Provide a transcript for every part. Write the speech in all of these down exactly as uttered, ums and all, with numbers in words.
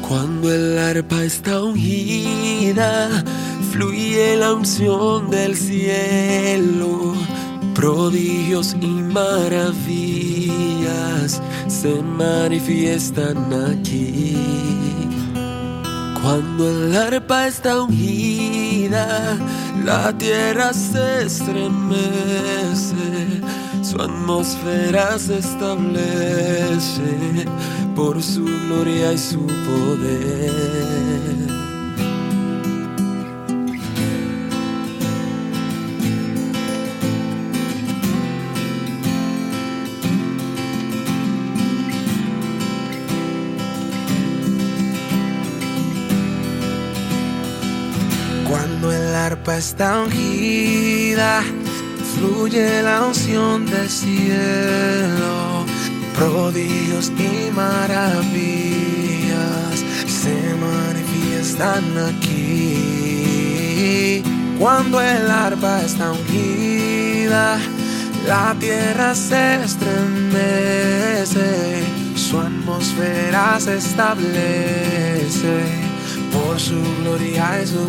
Cuando el arpa está ungida, fluye la unción del cielo. Prodigios y maravillas se manifiestan aquí. Cuando el arpa está ungida, la tierra se estremece, su atmósfera se establece por su gloria y su poder. Cuando el arpa está ungida, fluye la unción del cielo. Prodigios y maravillas se manifiestan aquí. Cuando el arpa está ungida, la tierra se estremece, su atmósfera se establece por su gloria y su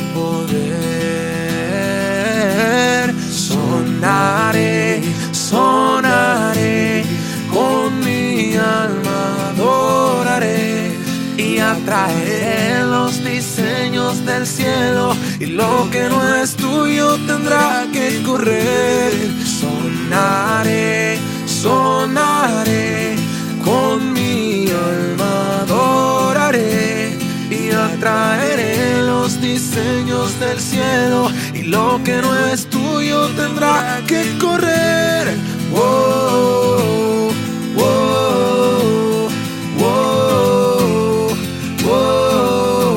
poder. Sonaré, sonaré, con mi alma adoraré y atraeré los diseños del cielo, y lo que no es tuyo tendrá que correr. Sonaré, sonaré, con mi alma adoraré y atraeré los diseños del cielo, y lo que no es tuyo tendrá que correr. Wow, wow, wow, wow,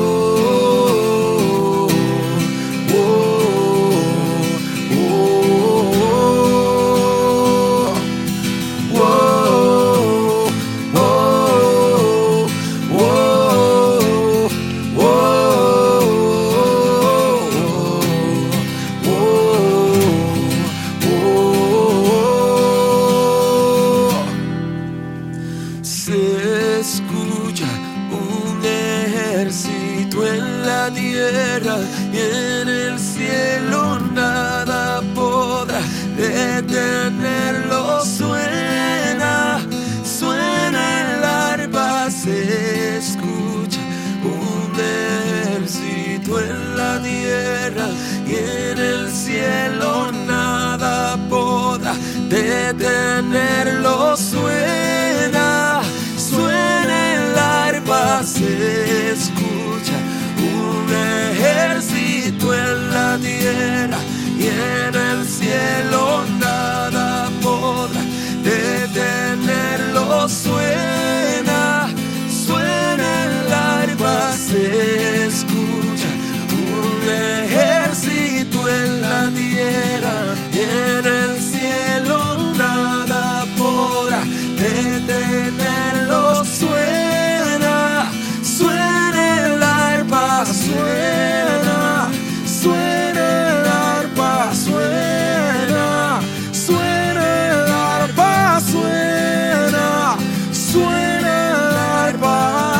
Se escucha un ejército en la tierra y en el cielo nada podrá detenerlo. Suena, suena el arpa, se escucha un ejército en la tierra y en el cielo nada podrá detenerlo. Suena, suena el arpa, se escucha un ejército en la tierra y en el cielo nada podrá detenerlo. Suena, suena el arpa, se escucha un ejército en la tierra y en el cielo nada podrá detenerlo. Suena, suena el arpa, suena, suena el arpa, suena, suena el arpa, suena, suena el arpa.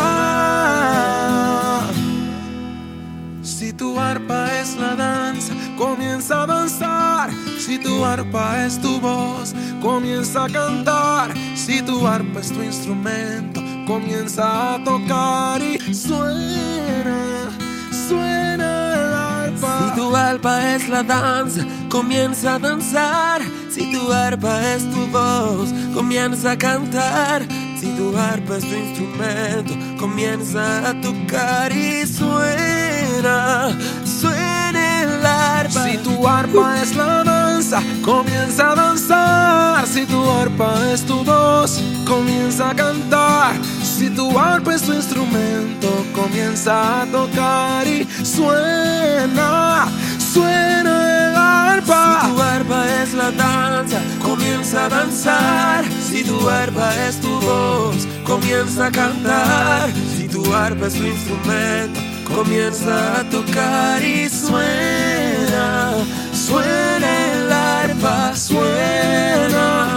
Si tu arpa es la danza, comienza a danzar. Si tu arpa es tu voz, comienza a cantar. Si tu arpa es tu instrumento, comienza a tocar y suena, suena el arpa. Si tu arpa es la danza, comienza a danzar. Si tu arpa es tu voz, comienza a cantar. Si tu arpa es tu instrumento, comienza a tocar y suena, suena el arpa. Si tu arpa es la danza, comienza a danzar. Si tu arpa es tu voz, comienza a cantar. Si tu arpa es tu instrumento, comienza a tocar y suena, suena el arpa. Si tu arpa es la danza, comienza a danzar. Si tu arpa es tu voz, comienza a cantar. Si tu arpa es tu instrumento, comienza a tocar y suena, suena el arpa, suena,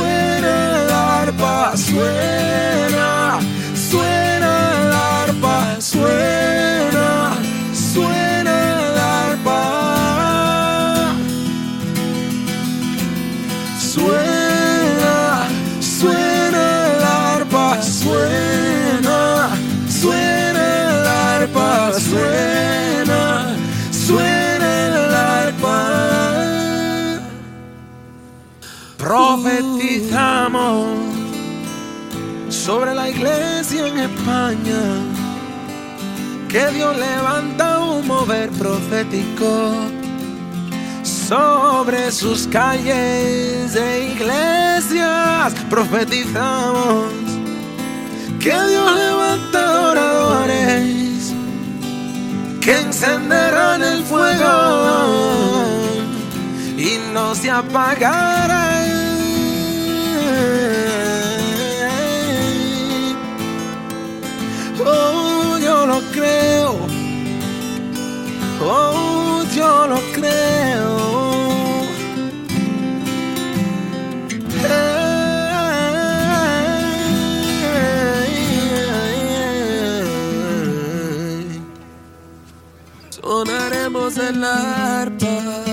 suena el arpa, suena, suena el arpa. profetizamos sobre la iglesia en España, que Dios levanta un mover profético sobre sus calles e iglesias. Profetizamos que Dios levanta adoradores que encenderán el fuego y no se apagará. Oh, yo lo creo. Oh, yo lo creo. Sonaremos el arpa